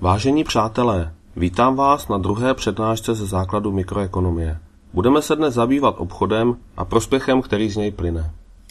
Vážení přátelé, vítám vás na druhé přednášce ze základu mikroekonomie. Budeme se dnes zabývat obchodem a prospěchem, který z něj plyne.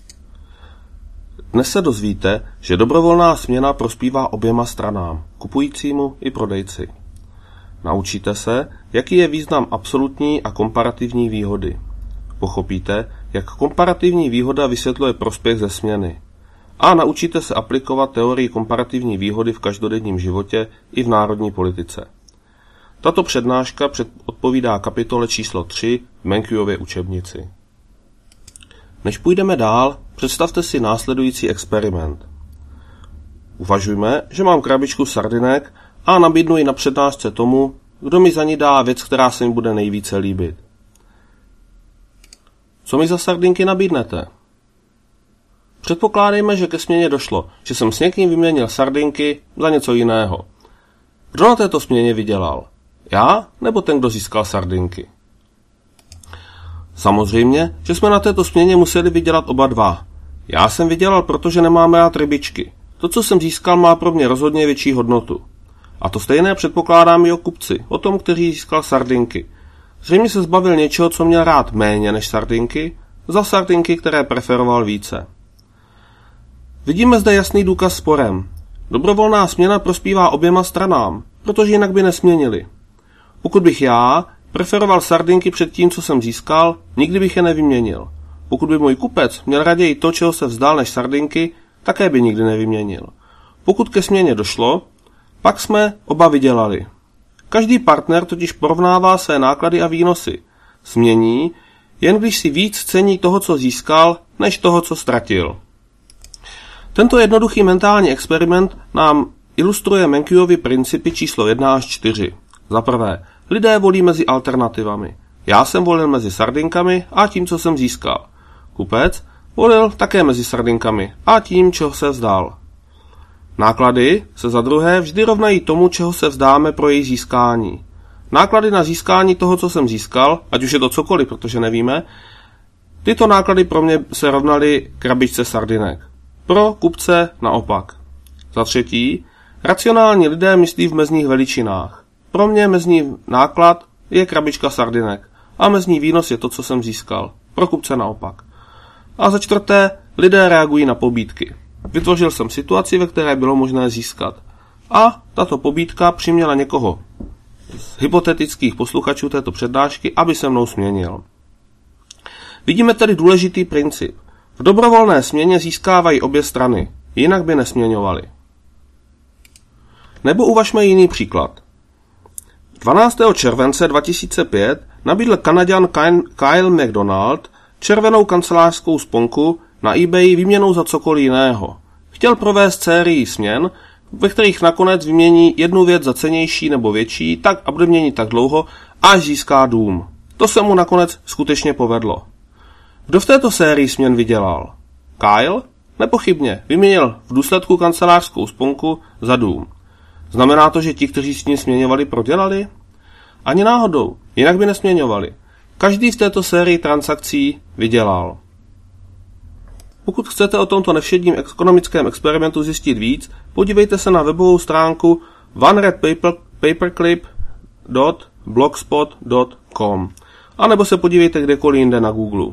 Dnes se dozvíte, že dobrovolná směna prospívá oběma stranám, kupujícímu i prodejci. Naučíte se, jaký je význam absolutní a komparativní výhody. Pochopíte, jak komparativní výhoda vysvětluje prospěch ze směny. A naučíte se aplikovat teorii komparativní výhody v každodenním životě i v národní politice. Tato přednáška odpovídá kapitole číslo 3 v Menkyově učebnici. Než půjdeme dál, představte si následující experiment. Uvažujme, že mám krabičku sardinek a nabídnu ji na přednášce tomu, kdo mi za ní dá věc, která se mi bude nejvíce líbit. Co mi za sardinky nabídnete? Předpokládejme, že ke směně došlo, že jsem s někým vyměnil sardinky za něco jiného. Kdo na této směně vydělal? Já nebo ten, kdo získal sardinky? Samozřejmě, že jsme na této směně museli vydělat oba dva. Já jsem vydělal, protože nemám rád rybičky. To, co jsem získal, má pro mě rozhodně větší hodnotu. A to stejné předpokládám i o kupci, o tom, který získal sardinky. Zřejmě se zbavil něčeho, co měl rád méně než sardinky, za sardinky, které preferoval více. Vidíme zde jasný důkaz sporem. Dobrovolná směna prospívá oběma stranám, protože jinak by nesměnili. Pokud bych já preferoval sardinky před tím, co jsem získal, nikdy bych je nevyměnil. Pokud by můj kupec měl raději to, čeho se vzdal, než sardinky, také by nikdy nevyměnil. Pokud ke směně došlo, pak jsme oba vydělali. Každý partner totiž porovnává své náklady a výnosy. Smění, jen když si víc cení toho, co získal, než toho, co ztratil. Tento jednoduchý mentální experiment nám ilustruje Menkyovy principy číslo 1 až 4. Za prvé, lidé volí mezi alternativami. Já jsem volil mezi sardinkami a tím, co jsem získal. Kupec volil také mezi sardinkami a tím, čeho se vzdal. Náklady se za druhé vždy rovnají tomu, čeho se vzdáme pro její získání. Náklady na získání toho, co jsem získal, ať už je to cokoliv, protože nevíme, tyto náklady pro mě se rovnaly krabičce sardinek. Pro kupce naopak. Za třetí, racionální lidé myslí v mezních veličinách. Pro mě mezní náklad je krabička sardinek a mezní výnos je to, co jsem získal. Pro kupce naopak. A za čtvrté, lidé reagují na pobídky. Vytvořil jsem situaci, ve které bylo možné získat. A tato pobídka přiměla někoho z hypotetických posluchačů této přednášky, aby se mnou směnil. Vidíme tedy důležitý princip. V dobrovolné směně získávají obě strany, jinak by nesměňovali. Nebo uvažme jiný příklad. 12. července 2005 nabídl Kanaďan Kyle McDonald červenou kancelářskou sponku na eBay výměnou za cokoliv jiného. Chtěl provést sérii směn, ve kterých nakonec vymění jednu věc za cennější nebo větší, tak a bude měnit tak dlouho, až získá dům. To se mu nakonec skutečně povedlo. Kdo v této sérii směn vydělal? Kyle? Nepochybně, vyměnil v důsledku kancelářskou sponku za dům. Znamená to, že ti, kteří s ní směňovali, prodělali? Ani náhodou, jinak by nesměňovali. Každý v této sérii transakcí vydělal. Pokud chcete o tomto nevšedním ekonomickém experimentu zjistit víc, podívejte se na webovou stránku oneredpaperclip.blogspot.com a nebo se podívejte kdekoliv jinde na Google.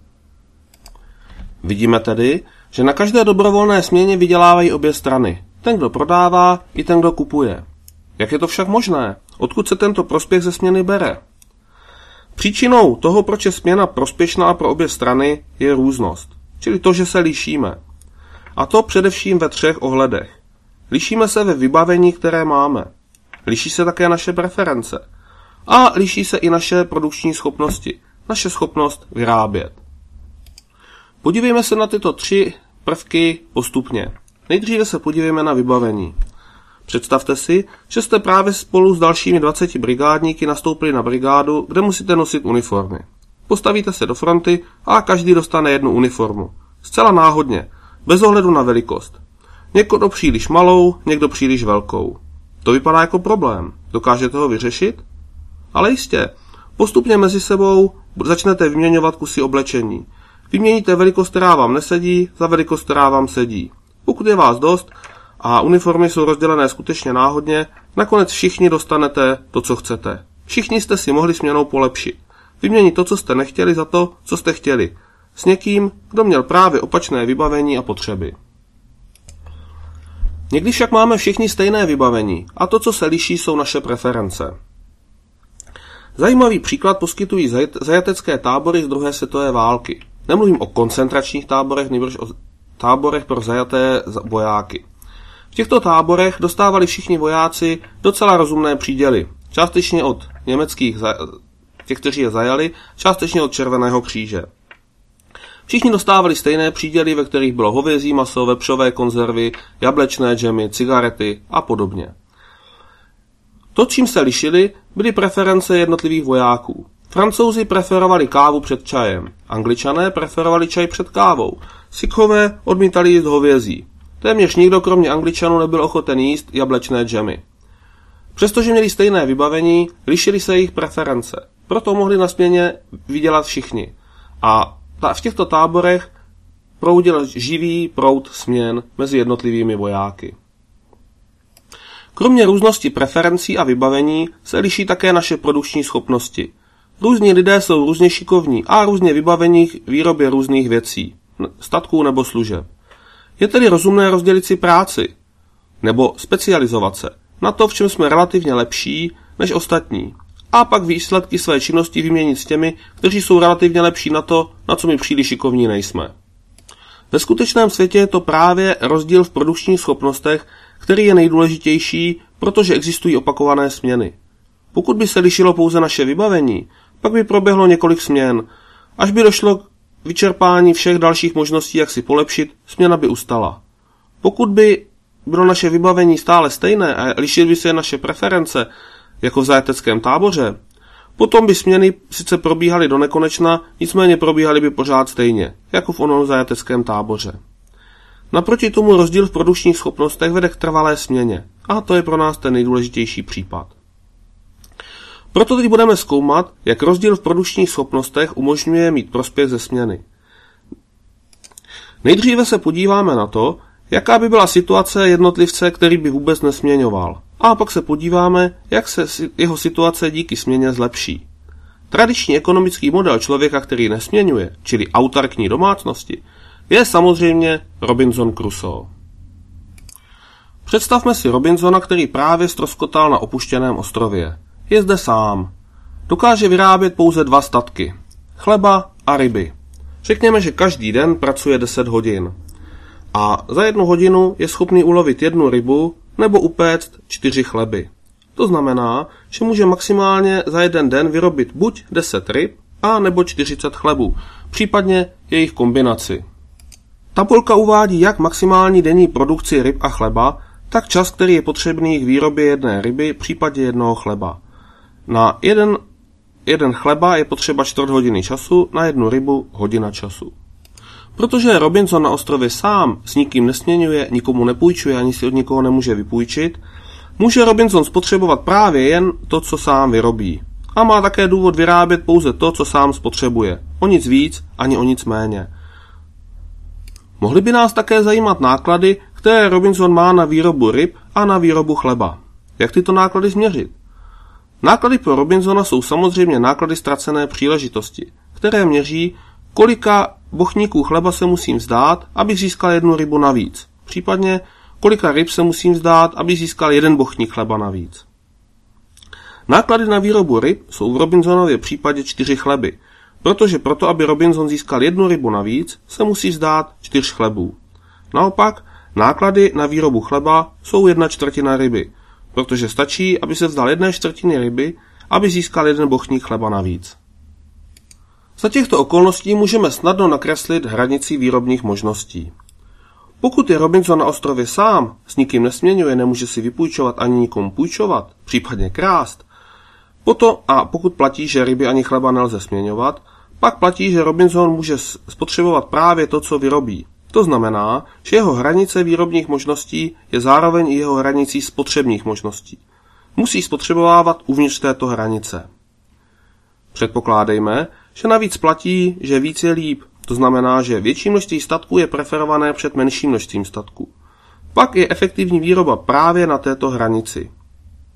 Vidíme tedy, že na každé dobrovolné směně vydělávají obě strany. Ten, kdo prodává, i ten, kdo kupuje. Jak je to však možné? Odkud se tento prospěch ze směny bere? Příčinou toho, proč je směna prospěšná pro obě strany, je různost. Čili to, že se lišíme. A to především ve 3 ohledech. Lišíme se ve vybavení, které máme. Liší se také naše preference. A liší se i naše produkční schopnosti. Naše schopnost vyrábět. Podívejme se na tyto 3 prvky postupně. Nejdříve se podívejme na vybavení. Představte si, že jste právě spolu s dalšími 20 brigádníky nastoupili na brigádu, kde musíte nosit uniformy. Postavíte se do fronty a každý dostane jednu uniformu. Zcela náhodně, bez ohledu na velikost. Někdo příliš malou, někdo příliš velkou. To vypadá jako problém. Dokážete ho vyřešit? Ale jistě. Postupně mezi sebou začnete vyměňovat kusy oblečení. Vyměníte velikost, která vám nesedí, za velikost, která vám sedí. Pokud je vás dost a uniformy jsou rozdělené skutečně náhodně, Nakonec všichni dostanete to, co chcete. Všichni jste si mohli směnou polepšit. Vyměnit to, co jste nechtěli, za to, co jste chtěli. S někým, kdo měl právě opačné vybavení a potřeby. Někdy však máme všichni stejné vybavení a to, co se liší, jsou naše preference. Zajímavý příklad poskytují zajatecké tábory z druhé světové války. Nemluvím o koncentračních táborech, nýbrž o táborech pro zajaté vojáky. V těchto táborech dostávali všichni vojáci docela rozumné příděly. Částečně od německých, těch, kteří je zajali, částečně od Červeného kříže. Všichni dostávali stejné příděly, ve kterých bylo hovězí maso, vepřové konzervy, jablečné džemy, cigarety a podobně. To, čím se lišili, byly preference jednotlivých vojáků. Francouzi preferovali kávu před čajem, Angličané preferovali čaj před kávou, Sikhové odmítali jíst hovězí. Téměř nikdo kromě Angličanů nebyl ochoten jíst jablečné džemy. Přestože měli stejné vybavení, lišily se jejich preference, proto mohli na směně vydělat všichni. A v těchto táborech proudil živý proud směn mezi jednotlivými vojáky. Kromě různosti preferencí a vybavení se liší také naše produkční schopnosti. Různí lidé jsou různě šikovní a různě vybavení k výrobě různých věcí, statků nebo služeb. Je tedy rozumné rozdělit si práci nebo specializovat se na to, v čem jsme relativně lepší než ostatní. A pak výsledky své činnosti vyměnit s těmi, kteří jsou relativně lepší na to, na co my příliš šikovní nejsme. Ve skutečném světě je to právě rozdíl v produkčních schopnostech, který je nejdůležitější, protože existují opakované směny. Pokud by se lišilo pouze naše vybavení, pak by proběhlo několik směn. Až by došlo k vyčerpání všech dalších možností, jak si polepšit, směna by ustala. Pokud by bylo naše vybavení stále stejné a lišily by se naše preference, jako v zajateckém táboře, potom by směny sice probíhaly do nekonečna, nicméně probíhaly by pořád stejně, jako v onom zajateckém táboře. Naproti tomu rozdíl v produkčních schopnostech vede k trvalé směně, a to je pro nás ten nejdůležitější případ. Proto teď budeme zkoumat, jak rozdíl v produkčních schopnostech umožňuje mít prospěch ze směny. Nejdříve se podíváme na to, jaká by byla situace jednotlivce, který by vůbec nesměňoval. A pak se podíváme, jak se jeho situace díky směně zlepší. Tradiční ekonomický model člověka, který nesměňuje, čili autarkní domácnosti, je samozřejmě Robinson Crusoe. Představme si Robinsona, který právě ztroskotal na opuštěném ostrově. Je zde sám. Dokáže vyrábět pouze 2 statky. Chleba a ryby. Řekněme, že každý den pracuje 10 hodin. A za 1 hodinu je schopný ulovit 1 rybu nebo upéct 4 chleby. To znamená, že může maximálně za 1 den vyrobit buď 10 ryb a nebo 40 chlebů, případně jejich kombinaci. Tabulka uvádí jak maximální denní produkci ryb a chleba, tak čas, který je potřebný k výrobě 1 ryby, případně 1 chleba. Na jeden chleba je potřeba 4 hodiny času, na 1 rybu hodina času. Protože je Robinson na ostrově sám, s nikým nesměňuje, nikomu nepůjčuje, ani si od nikoho nemůže vypůjčit, může Robinson spotřebovat právě jen to, co sám vyrobí. A má také důvod vyrábět pouze to, co sám spotřebuje. O nic víc, ani o nic méně. Mohly by nás také zajímat náklady, které Robinson má na výrobu ryb a na výrobu chleba. Jak tyto náklady změřit? Náklady pro Robinsona jsou samozřejmě náklady ztracené příležitosti, které měří, kolika bochníků chleba se musím vzdát, abych získal 1 rybu navíc. Případně, kolika ryb se musím vzdát, abych získal 1 bochník chleba navíc. Náklady na výrobu ryb jsou v Robinsonově případě 4 chleby, protože proto, aby Robinson získal 1 rybu navíc, se musí vzdát 4 chlebů. Naopak, náklady na výrobu chleba jsou 1/4 ryby, protože stačí, aby se vzdal 1/4 ryby, aby získal 1 bochník chleba navíc. Za těchto okolností můžeme snadno nakreslit hranici výrobních možností. Pokud je Robinson na ostrově sám, s nikým nesměňuje, nemůže si vypůjčovat ani nikomu půjčovat, případně krást, pokud platí, že ryby ani chleba nelze směňovat, pak platí, že Robinson může spotřebovat právě to, co vyrobí. To znamená, že jeho hranice výrobních možností je zároveň i jeho hranicí spotřebních možností. Musí spotřebovávat uvnitř této hranice. Předpokládejme, že navíc platí, že víc je líp, to znamená, že větší množství statků je preferované před menším množstvím statků. Pak je efektivní výroba právě na této hranici.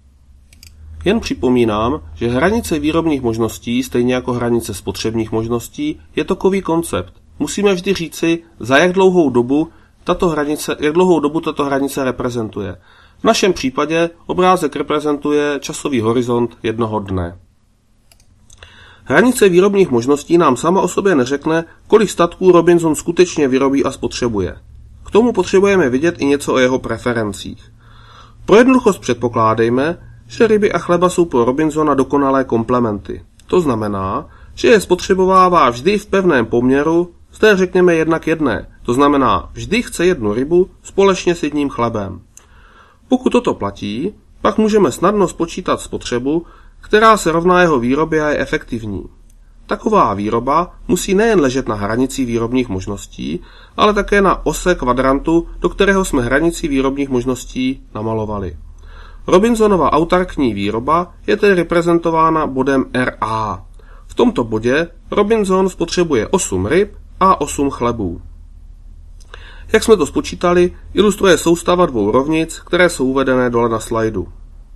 Jen připomínám, že hranice výrobních možností, stejně jako hranice spotřebních možností, je takový koncept. Musíme vždy říci, za jak dlouhou dobu tato hranice reprezentuje. V našem případě obrázek reprezentuje časový horizont jednoho dne. Hranice výrobních možností nám sama o sobě neřekne, kolik statků Robinson skutečně vyrobí a spotřebuje. K tomu potřebujeme vědět i něco o jeho preferencích. Pro jednoduchost předpokládejme, že ryby a chleba jsou pro Robinsona dokonalé komplementy. To znamená, že je spotřebovává vždy v pevném poměru, zde řekněme 1:1, to znamená vždy chce jednu rybu společně s jedním chlebem. Pokud toto platí, pak můžeme snadno spočítat spotřebu, která se rovná jeho výrobě a je efektivní. Taková výroba musí nejen ležet na hranici výrobních možností, ale také na ose kvadrantu, do kterého jsme hranici výrobních možností namalovali. Robinsonova autarkní výroba je tedy reprezentována bodem RA. V tomto bodě Robinson spotřebuje 8 ryb a 8 chlebů. Jak jsme to spočítali, ilustruje soustava dvou rovnic, které jsou uvedené dole na slajdu.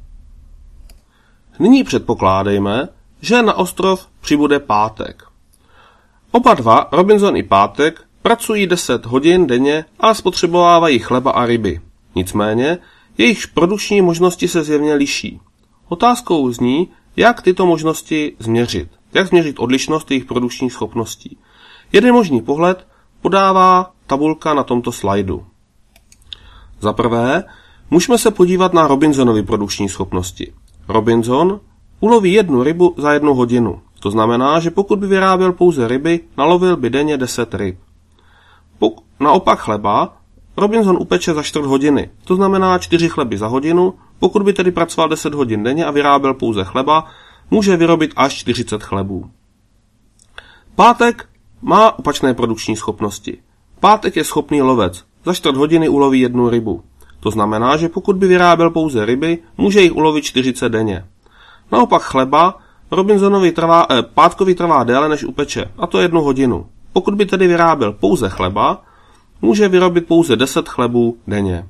Nyní předpokládejme, že na ostrov přibude Pátek. Oba dva, Robinson i Pátek, pracují 10 hodin denně a spotřebovávají chleba a ryby. Nicméně, jejich produkční možnosti se zjevně liší. Otázkou zní, jak tyto možnosti změřit. Jak změřit odlišnost jejich produkčních schopností. Jeden možný pohled podává tabulka na tomto slajdu. Za prvé, můžeme se podívat na Robinsonovy produkční schopnosti. Robinson uloví jednu rybu za 1 hodinu. To znamená, že pokud by vyráběl pouze ryby, nalovil by denně 10 ryb. Naopak chleba Robinson upeče za 4 hodiny. To znamená 4 chleby za hodinu. Pokud by tedy pracoval 10 hodin denně a vyráběl pouze chleba, může vyrobit až 40 chlebů. Pátek má opačné produkční schopnosti. Pátek je schopný lovec. Za 4 hodiny uloví 1 rybu. To znamená, že pokud by vyráběl pouze ryby, může jich ulovit 40 denně. Naopak chleba Pátkovi trvá déle než upeče, a to 1 hodinu. Pokud by tedy vyráběl pouze chleba, může vyrobit pouze 10 chlebů denně.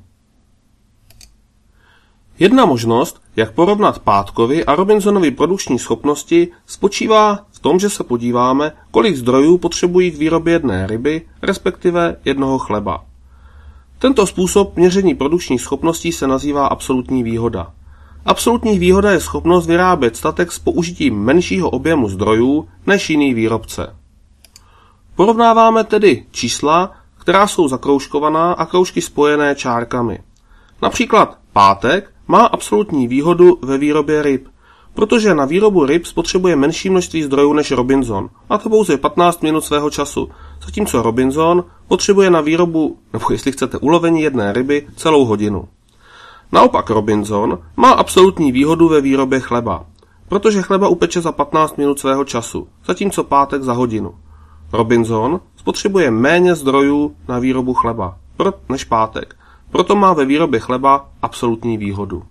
Jedna možnost, jak porovnat Pátkovi a Robinsonovi produkční schopnosti, spočívá v tom, že se podíváme, kolik zdrojů potřebují k výrobě jedné ryby, respektive jednoho chleba. Tento způsob měření produkčních schopností se nazývá absolutní výhoda. Absolutní výhoda je schopnost vyrábět statek s použitím menšího objemu zdrojů než jiný výrobce. Porovnáváme tedy čísla, která jsou zakroužkovaná a kroužky spojené čárkami. Například Pátek má absolutní výhodu ve výrobě ryb, protože na výrobu ryb spotřebuje menší množství zdrojů než Robinson, a to pouze 15 minut svého času, zatímco Robinson potřebuje na výrobu, nebo jestli chcete ulovení jedné ryby, celou hodinu. Naopak Robinson má absolutní výhodu ve výrobě chleba, protože chleba upeče za 15 minut svého času, zatímco Pátek za hodinu. Robinson spotřebuje méně zdrojů na výrobu chleba než Pátek, proto má ve výrobě chleba absolutní výhodu.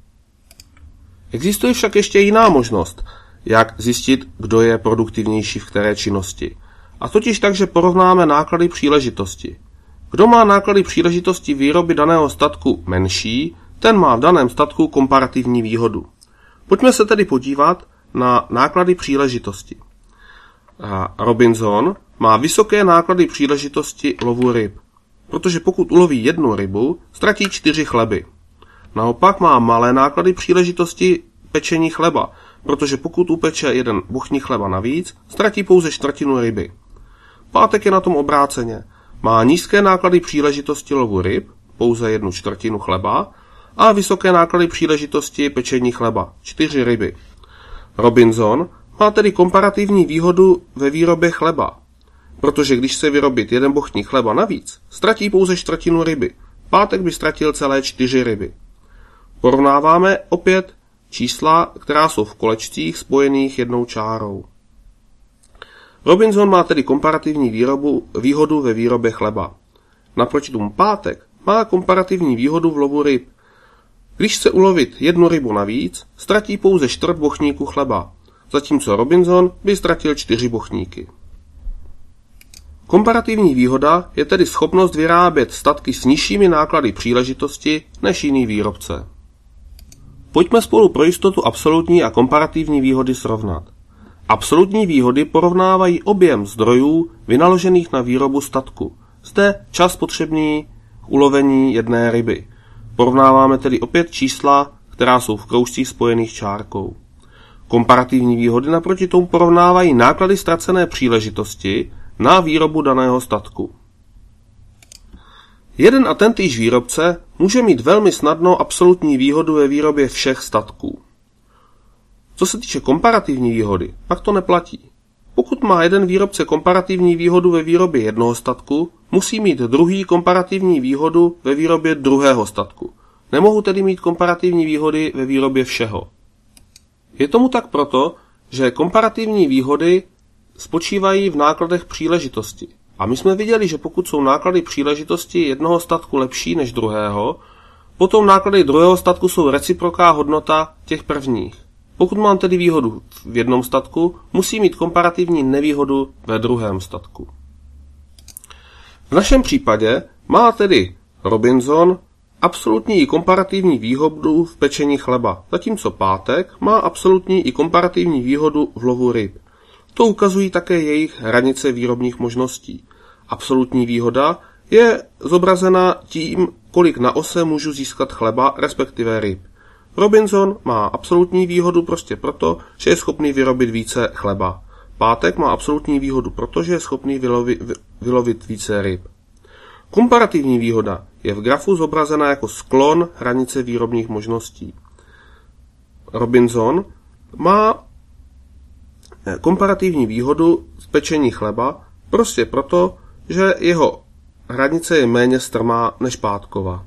Existuje však ještě jiná možnost, jak zjistit, kdo je produktivnější v které činnosti. A totiž tak, že porovnáme náklady příležitosti. Kdo má náklady příležitosti výroby daného statku menší, ten má v daném statku komparativní výhodu. Pojďme se tedy podívat na náklady příležitosti. Robinson má vysoké náklady příležitosti lovu ryb, protože pokud uloví 1 rybu, ztratí 4 chleby. Naopak má malé náklady příležitosti pečení chleba, protože pokud upeče 1 bochník chleba navíc, ztratí pouze 1/4 ryby. Pátek je na tom obráceně. Má nízké náklady příležitosti lovu ryb, pouze 1/4 chleba, a vysoké náklady příležitosti pečení chleba, 4 ryby. Robinson má tedy komparativní výhodu ve výrobě chleba, protože když se vyrobit 1 bochník chleba navíc, ztratí pouze 1/4 ryby. Pátek by ztratil celé 4 ryby. Porovnáváme opět čísla, která jsou v kolečcích spojených jednou čárou. Robinson má tedy komparativní výhodu ve výrobě chleba. Naproti tomu Pátek má komparativní výhodu v lovu ryb. Když chce ulovit 1 rybu navíc, ztratí pouze 1/4 bochníku chleba, zatímco Robinson by ztratil 4 bochníky. Komparativní výhoda je tedy schopnost vyrábět statky s nižšími náklady příležitosti než jiný výrobce. Pojďme spolu pro jistotu absolutní a komparativní výhody srovnat. Absolutní výhody porovnávají objem zdrojů vynaložených na výrobu statku. Zde čas potřebný k ulovení jedné ryby. Porovnáváme tedy opět čísla, která jsou v kroužcích spojených čárkou. Komparativní výhody naproti tomu porovnávají náklady ztracené příležitosti na výrobu daného statku. Jeden a tentýž výrobce může mít velmi snadno absolutní výhodu ve výrobě všech statků. Co se týče komparativní výhody, pak to neplatí. Pokud má jeden výrobce komparativní výhodu ve výrobě jednoho statku, musí mít druhý komparativní výhodu ve výrobě druhého statku. Nemohu tedy mít komparativní výhody ve výrobě všeho. Je tomu tak proto, že komparativní výhody spočívají v nákladech příležitosti. A my jsme viděli, že pokud jsou náklady příležitosti jednoho statku lepší než druhého, potom náklady druhého statku jsou reciproká hodnota těch prvních. Pokud mám tedy výhodu v jednom statku, musí mít komparativní nevýhodu ve druhém statku. V našem případě má tedy Robinson absolutní i komparativní výhodu v pečení chleba, zatímco Pátek má absolutní i komparativní výhodu v lovu ryb. To ukazují také jejich hranice výrobních možností. Absolutní výhoda je zobrazena tím, kolik na ose můžu získat chleba, respektive ryb. Robinson má absolutní výhodu prostě proto, že je schopný vyrobit více chleba. Pátek má absolutní výhodu, protože je schopný vylovit více ryb. Komparativní výhoda je v grafu zobrazena jako sklon hranice výrobních možností. Robinson má komparativní výhodu z pečení chleba prostě proto, že jeho hranice je méně strmá než Pátkova.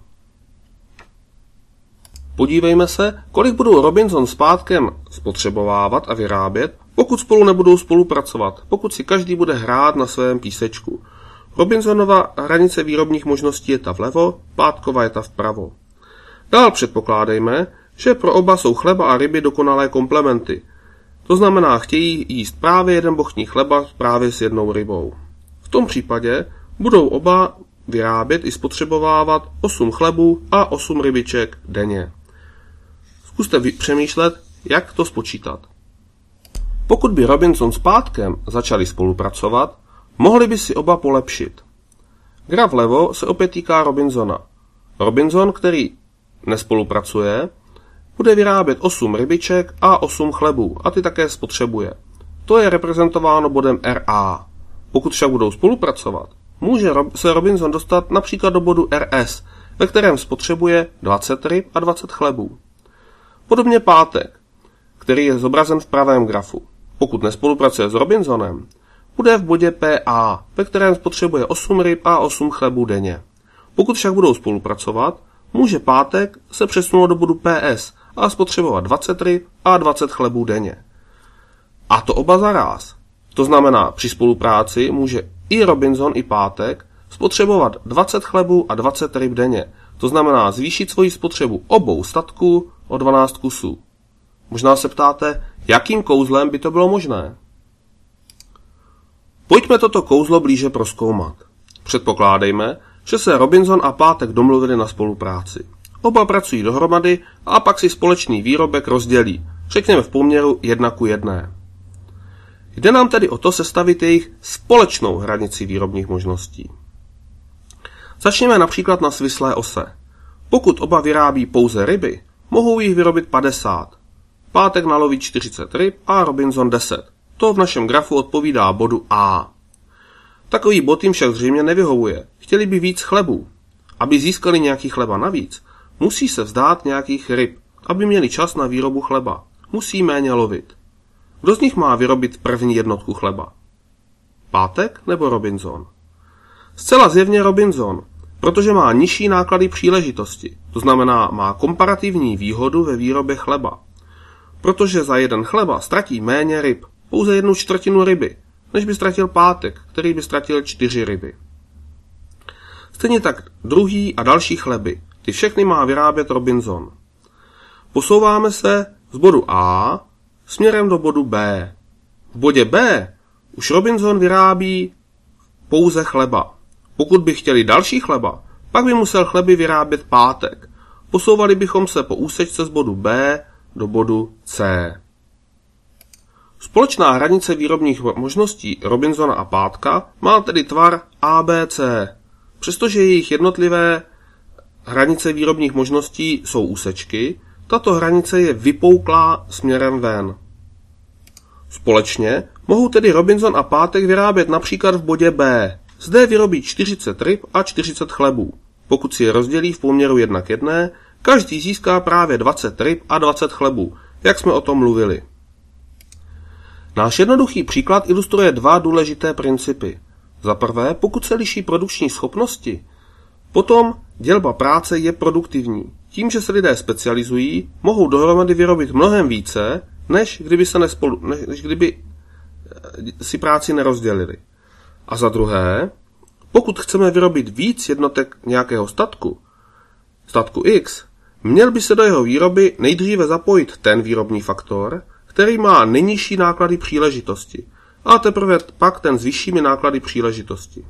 Podívejme se, kolik budou Robinson s Pátkem spotřebovávat a vyrábět, pokud spolu nebudou spolupracovat, pokud si každý bude hrát na svém písečku. Robinsonova hranice výrobních možností je ta vlevo, Pátkova je ta vpravo. Dál předpokládejme, že pro oba jsou chleba a ryby dokonalé komplementy. To znamená, chtějí jíst právě jeden bochní chleba právě s jednou rybou. V tom případě budou oba vyrábět i spotřebovávat 8 chlebů a 8 rybiček denně. Zkuste přemýšlet, jak to spočítat. Pokud by Robinson s Pátkem začali spolupracovat, mohli by si oba polepšit. Graf vlevo se opět týká Robinsona. Robinson, který nespolupracuje, bude vyrábět 8 rybiček a 8 chlebů a ty také spotřebuje. To je reprezentováno bodem RA. Pokud však budou spolupracovat, může se Robinson dostat například do bodu RS, ve kterém spotřebuje 20 ryb a 20 chlebů. Podobně Pátek, který je zobrazen v pravém grafu. Pokud nespolupracuje s Robinsonem, bude v bodě PA, ve kterém spotřebuje 8 ryb a 8 chlebů denně. Pokud však budou spolupracovat, může Pátek se přesunout do bodu PS a spotřebovat 20 ryb a 20 chlebů denně. A to oba zaráz. To znamená, při spolupráci může i Robinson, i Pátek spotřebovat 20 chlebů a 20 ryb denně. To znamená zvýšit svoji spotřebu obou statků o 12 kusů. Možná se ptáte, jakým kouzlem by to bylo možné? Pojďme toto kouzlo blíže prozkoumat. Předpokládejme, že se Robinson a Pátek domluvili na spolupráci. Oba pracují dohromady a pak si společný výrobek rozdělí, řekněme v poměru 1:1. Jde nám tedy o to sestavit jejich společnou hranici výrobních možností. Začněme například na svislé ose. Pokud oba vyrábí pouze ryby, mohou jich vyrobit 50. Pátek naloví 40 ryb a Robinson 10. To v našem grafu odpovídá bodu A. Takový bod jim však zřejmě nevyhovuje. Chtěli by víc chlebů. Aby získali nějaký chleba navíc, musí se vzdát nějakých ryb, aby měli čas na výrobu chleba. Musí méně lovit. Kdo z nich má vyrobit první jednotku chleba? Pátek nebo Robinson? Zcela zjevně Robinson, protože má nižší náklady příležitosti, to znamená má komparativní výhodu ve výrobě chleba. Protože za jeden chleba ztratí méně ryb, pouze 1/4 ryby, než by ztratil Pátek, který by ztratil 4 ryby. Stejně tak druhý a další chleby, ty všechny má vyrábět Robinson. Posouváme se z bodu A směrem do bodu B. V bodě B už Robinson vyrábí pouze chleba. Pokud by chtěli další chleba, pak by musel chleby vyrábět Pátek. Posouvali bychom se po úsečce z bodu B do bodu C. Společná hranice výrobních možností Robinsona a Pátka má tedy tvar ABC. Přestože jejich jednotlivé hranice výrobních možností jsou úsečky, tato hranice je vypouklá směrem ven. Společně mohou tedy Robinson a Pátek vyrábět například v bodě B. Zde vyrobí 40 ryb a 40 chlebů. Pokud si je rozdělí v poměru 1:1, každý získá právě 20 ryb a 20 chlebů, jak jsme o tom mluvili. Náš jednoduchý příklad ilustruje dva důležité principy. Za prvé, pokud se liší produkční schopnosti, potom dělba práce je produktivní. Tím, že se lidé specializují, mohou dohromady vyrobit mnohem více, než kdyby si práci nerozdělili. A za druhé, pokud chceme vyrobit víc jednotek nějakého statku X, měl by se do jeho výroby nejdříve zapojit ten výrobní faktor, který má nejnižší náklady příležitosti, a teprve pak ten s vyššími náklady příležitosti.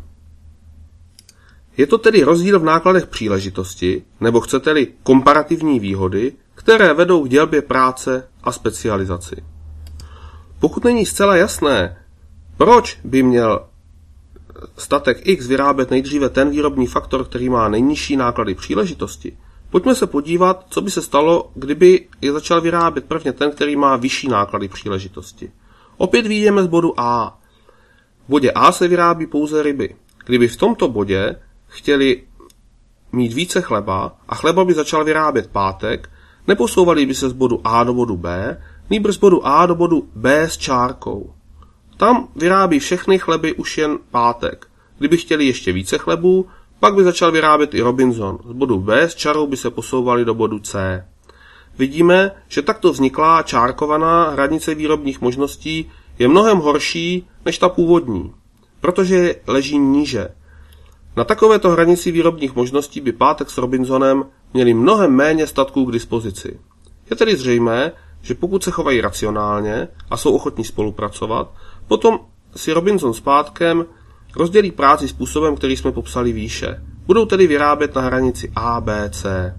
Je to tedy rozdíl v nákladech příležitosti, nebo chcete-li komparativní výhody, které vedou k dělbě práce a specializaci. Pokud není zcela jasné, proč by měl statek X vyrábět nejdříve ten výrobní faktor, který má nejnižší náklady příležitosti, pojďme se podívat, co by se stalo, kdyby je začal vyrábět prvně ten, který má vyšší náklady příležitosti. Opět vyjdeme z bodu A. V bodě A se vyrábí pouze ryby. Kdyby v tomto bodě chtěli mít více chleba a chleba by začal vyrábět Pátek, neposouvali by se z bodu A do bodu B, nýbrž z bodu A do bodu B s čárkou. Tam vyrábí všechny chleby už jen Pátek. Kdyby chtěli ještě více chlebů, pak by začal vyrábět i Robinson. Z bodu B s čarou by se posouvali do bodu C. Vidíme, že takto vzniklá čárkovaná hranice výrobních možností je mnohem horší než ta původní, protože leží níže. Na takovéto hranici výrobních možností by Pátek s Robinsonem měli mnohem méně statků k dispozici. Je tedy zřejmé, že pokud se chovají racionálně a jsou ochotní spolupracovat, potom si Robinson s Pátkem rozdělí práci způsobem, který jsme popsali výše. Budou tedy vyrábět na hranici A, B, C.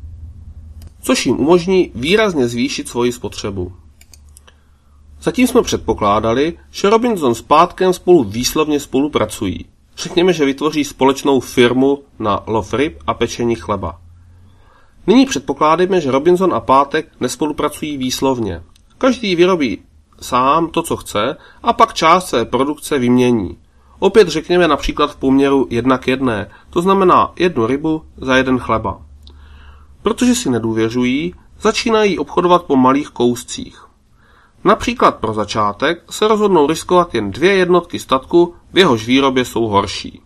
Což jim umožní výrazně zvýšit svoji spotřebu. Zatím jsme předpokládali, že Robinson s Pátkem spolu výslovně spolupracují. Řekněme, že vytvoří společnou firmu na lov ryb a pečení chleba. Nyní předpokládáme, že Robinson a Pátek nespolupracují výslovně. Každý vyrobí sám to, co chce, a pak část své produkce vymění. Opět řekněme například v poměru 1:1, to znamená 1 rybu za 1 chleba. Protože si nedůvěřují, začínají obchodovat po malých kouscích. Například pro začátek se rozhodnou riskovat jen 2 jednotky statku, v jehož výrobě jsou horší.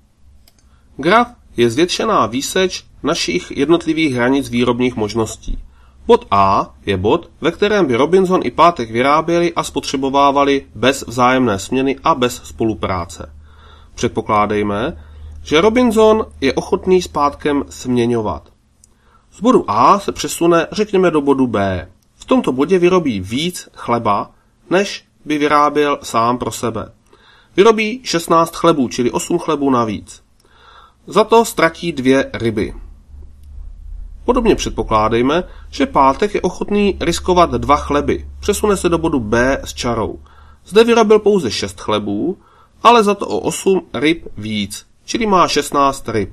Graf je zvětšená výseč našich jednotlivých hranic výrobních možností. Bod A je bod, ve kterém by Robinson i Pátek vyráběli a spotřebovávali bez vzájemné směny a bez spolupráce. Předpokládejme, že Robinson je ochotný s Pátkem směňovat. Z bodu A se přesune, řekněme, do bodu B. V tomto bodě vyrobí víc chleba, než by vyráběl sám pro sebe. Vyrobí 16 chlebů, čili 8 chlebů navíc. Za to ztratí 2 ryby. Podobně předpokládejme, že Pátek je ochotný riskovat 2 chleby. Přesune se do bodu B s čarou. Zde vyrobil pouze 6 chlebů, ale za to o 8 ryb víc, čili má 16 ryb.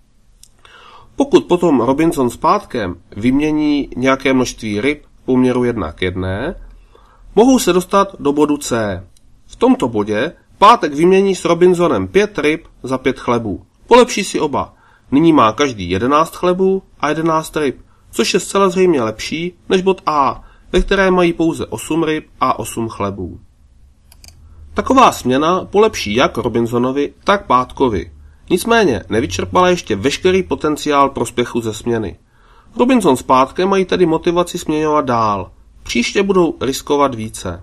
Pokud potom Robinson s Pátkem vymění nějaké množství ryb v poměru 1:1, mohou se dostat do bodu C. V tomto bodě Pátek vymění s Robinsonem 5 ryb za 5 chlebů. Polepší si oba. Nyní má každý 11 chlebů a 11 ryb, což je zcela zřejmě lepší než bod A, ve kterém mají pouze 8 ryb a 8 chlebů. Taková směna polepší jak Robinsonovi, tak Pátkovi. Nicméně nevyčerpala ještě veškerý potenciál prospěchu ze směny. Robinson s Pátkem mají tedy motivaci směňovat dál. Příště budou riskovat více.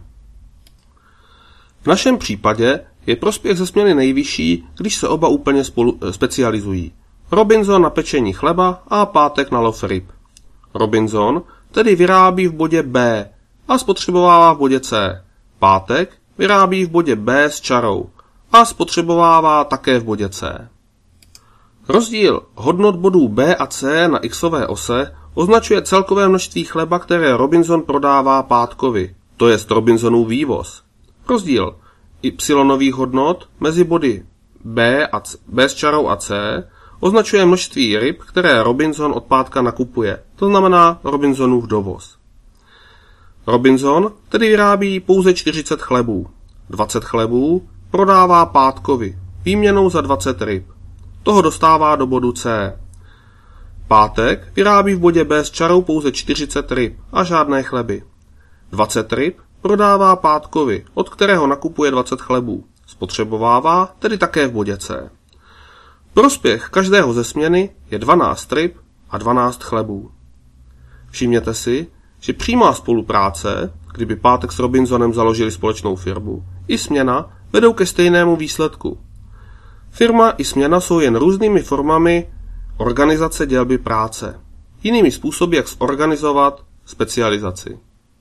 V našem případě je prospěch ze směny nejvyšší, když se oba úplně specializují. Robinson na pečení chleba a Pátek na lov ryb. Robinson tedy vyrábí v bodě B a spotřebovává v bodě C. Pátek vyrábí v bodě B s čarou a spotřebovává také v bodě C. Rozdíl hodnot bodů B a C na xové ose označuje celkové množství chleba, které Robinson prodává Pátkovi, to jest Robinsonův vývoz. Rozdíl y hodnot mezi body B s čarou a C označuje množství ryb, které Robinson od Pátka nakupuje, to znamená Robinsonův dovoz. Robinson tedy vyrábí pouze 40 chlebů. 20 chlebů prodává Pátkovi výměnou za 20 ryb. Toho dostává do bodu C. Pátek vyrábí v bodě B s čarou pouze 40 ryb a žádné chleby. 20 ryb prodává Pátkovi, od kterého nakupuje 20 chlebů. Spotřebovává tedy také v bodě C. Prospěch každého ze směny je 12 ryb a 12 chlebů. Všimněte si, že přímá spolupráce, kdyby Pátek s Robinsonem založili společnou firmu, i směna vedou ke stejnému výsledku. Firma i směna jsou jen různými formami organizace dělby práce, jinými způsoby, jak zorganizovat specializaci.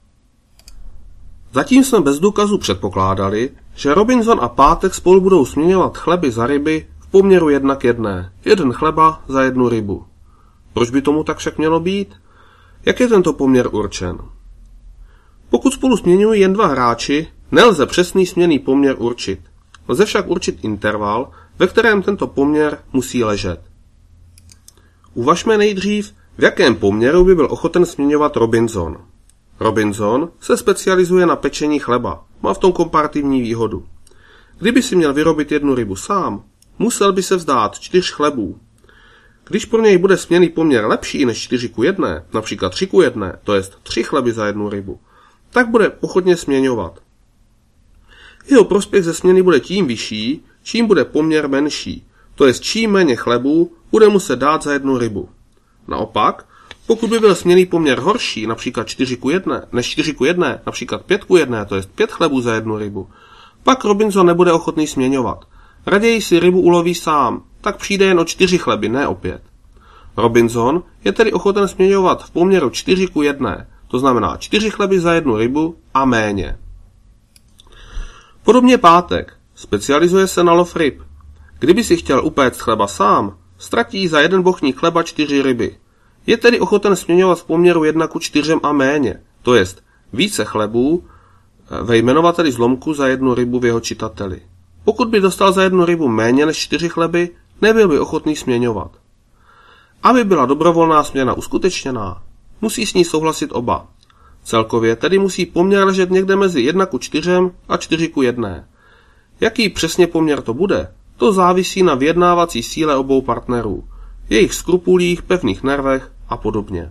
Zatím jsme bez důkazu předpokládali, že Robinson a Pátek spolu budou směňovat chleby za ryby v poměru 1:1, 1 chleba za 1 rybu. Proč by tomu tak však mělo být? Jak je tento poměr určen? Pokud spolu směňují jen 2 hráči, nelze přesný směnný poměr určit. Lze však určit interval, ve kterém tento poměr musí ležet. Uvažme nejdřív, v jakém poměru by byl ochoten směňovat Robinson. Robinson se specializuje na pečení chleba, má v tom komparativní výhodu. Kdyby si měl vyrobit 1 rybu sám, musel by se vzdát 4 chlebů. Když pro něj bude směnný poměr lepší než 4:1, například 3:1, to jest 3 chleby za 1 rybu, tak bude ochotně směňovat. Jeho prospěch ze směny bude tím vyšší, čím bude poměr menší, to jest čím méně chlebů bude muset dát za 1 rybu. Naopak, pokud by byl směnný poměr horší, například 4:1, například 5:1, to jest 5 chlebů za 1 rybu, pak Robinson nebude ochotný směňovat. Raději si rybu uloví sám, tak přijde jen o 4 chleby, ne o 5. Robinson je tedy ochoten směňovat v poměru 4:1, to znamená 4 chleby za 1 rybu a méně. Podobně Pátek specializuje se na lov ryb. Kdyby si chtěl upéct chleba sám, ztratí za 1 bochník chleba 4 ryby. Je tedy ochoten směňovat v poměru 1:4 a méně, to jest více chlebů ve jmenovateli zlomku za 1 rybu v jeho čitateli. Pokud by dostal za 1 rybu méně než 4 chleby, nebyl by ochotný směňovat. Aby byla dobrovolná směna uskutečněná, musí s ní souhlasit oba. Celkově tedy musí poměr ležet někde mezi 1:4 a 4:1. Jaký přesně poměr to bude, to závisí na vyjednávací síle obou partnerů, jejich skrupulích, pevných nervech a podobně.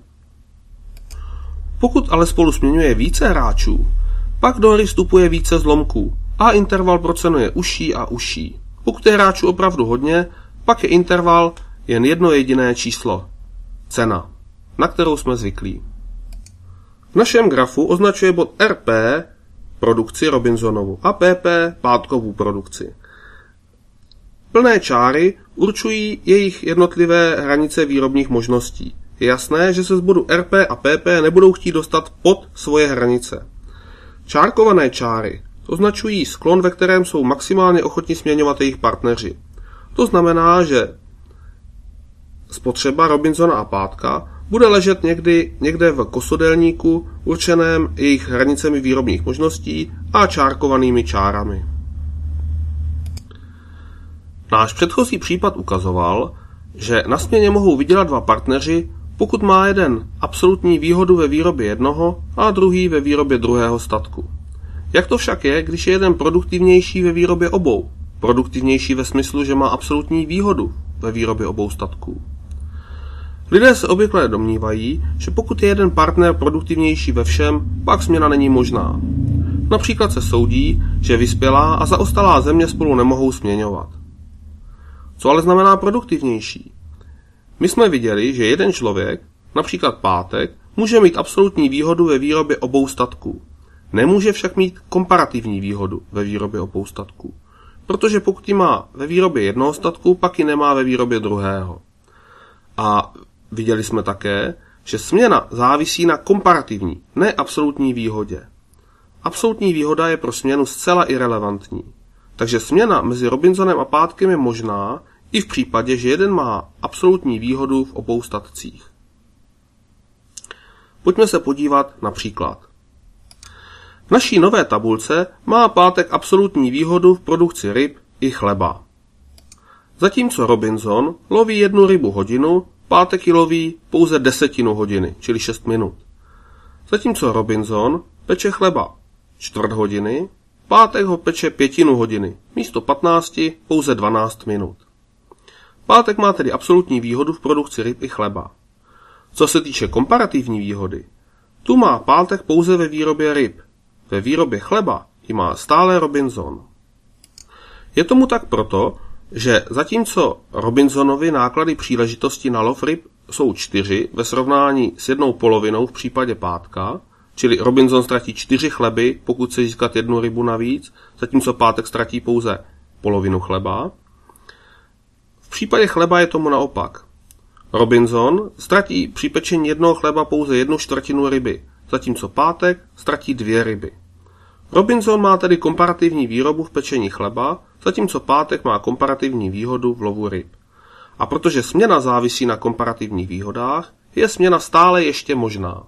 Pokud ale spolu směňuje více hráčů, pak do hry vstupuje více zlomků a interval pro cenu je užší a užší. Pokud je hráčů opravdu hodně, pak je interval jen jedno jediné číslo. Cena, na kterou jsme zvyklí. V našem grafu označuje bod RP produkci Robinsonovu a PP Pátkovu produkci. Plné čáry určují jejich jednotlivé hranice výrobních možností. Je jasné, že se z bodu RP a PP nebudou chtít dostat pod svoje hranice. Čárkované čáry označují sklon, ve kterém jsou maximálně ochotni směňovat jejich partneři. To znamená, že spotřeba Robinsona a Pátka bude ležet někde v kosodelníku určeném jejich hranicemi výrobních možností a čárkovanými čárami. Náš předchozí případ ukazoval, že na směně mohou vydělat 2 partneři, pokud má jeden absolutní výhodu ve výrobě jednoho a druhý ve výrobě druhého statku. Jak to však je, když je jeden produktivnější ve výrobě obou? Produktivnější ve smyslu, že má absolutní výhodu ve výrobě obou statků. Lidé se obvykle domnívají, že pokud je jeden partner produktivnější ve všem, pak směna není možná. Například se soudí, že vyspělá a zaostalá země spolu nemohou směňovat. Co ale znamená produktivnější? My jsme viděli, že jeden člověk, například Pátek, může mít absolutní výhodu ve výrobě obou statků. Nemůže však mít komparativní výhodu ve výrobě obou statků. Protože pokud ji má ve výrobě jednoho statku, pak ji nemá ve výrobě druhého. A viděli jsme také, že směna závisí na komparativní, ne absolutní výhodě. Absolutní výhoda je pro směnu zcela irelevantní. Takže směna mezi Robinsonem a Pátkem je možná, i v případě, že jeden má absolutní výhodu v obou statcích. Pojďme se podívat na příklad. V naší nové tabulce má pátek absolutní výhodu v produkci ryb i chleba. Zatímco Robinson loví 1 rybu hodinu, pátek ji loví pouze 1/10 hodiny, čili 6 minut. Zatímco Robinson peče chleba 1/4 hodiny, pátek ho peče 1/5 hodiny, místo 15 pouze 12 minut. Pátek má tedy absolutní výhodu v produkci ryb i chleba. Co se týče komparativní výhody, tu má pátek pouze ve výrobě ryb. Ve výrobě chleba ji má stále Robinson. Je tomu tak proto, že zatímco Robinsonovi náklady příležitosti na lov ryb jsou 4 ve srovnání s 1/2 v případě pátka, čili Robinson ztratí 4 chleby, pokud chce získat 1 rybu navíc, zatímco pátek ztratí pouze polovinu chleba. V případě chleba je tomu naopak. Robinson ztratí při pečení 1 chleba pouze 1/4 ryby, zatímco pátek ztratí 2 ryby. Robinson má tedy komparativní výhodu v pečení chleba, zatímco pátek má komparativní výhodu v lovu ryb. A protože směna závisí na komparativních výhodách, je směna stále ještě možná.